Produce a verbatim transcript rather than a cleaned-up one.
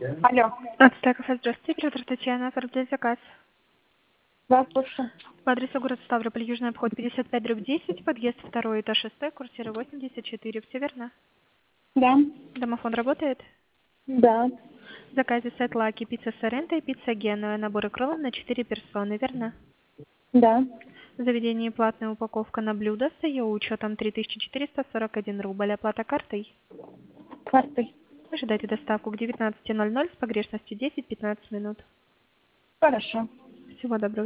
Алло. От Стеков, здравствуйте, оператор Татьяна, оформляет заказ. Да, слушаю. По адресу город Ставрополь, Южный обход пятьдесят пять дробь десять, подъезд второй, этаж шестой, квартира восемьдесят четыре. Все верно? Да. Домофон работает? Да. В заказе сет лаки, пицца соренто и пицца генуя, наборы кроллов на четыре персоны, верно? Да. В заведении платная упаковка на блюдо с ее учетом три тысячи четыреста сорок один рубль. Оплата картой? Картой. Ожидайте доставку к девятнадцати ноль ноль с погрешностью десять-пятнадцать минут. Хорошо. Всего доброго.